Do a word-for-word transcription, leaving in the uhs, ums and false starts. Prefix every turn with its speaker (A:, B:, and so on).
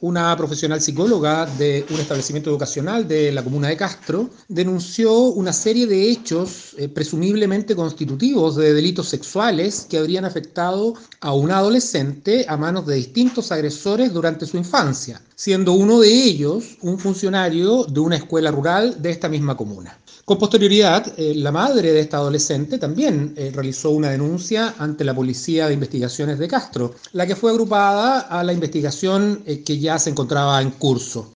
A: una profesional psicóloga de un establecimiento educacional de la comuna de Castro, denunció una serie de hechos eh, presumiblemente constitutivos de delitos sexuales que habrían afectado a una adolescente a manos de distintos agresores durante su infancia, siendo uno de ellos un funcionario de una escuela rural de esta misma comuna. Con posterioridad, eh, la madre de esta adolescente también eh, realizó una denuncia ante la Policía de Investigaciones de Castro, la que fue agrupada a la investigación eh, que ya se encontraba en curso.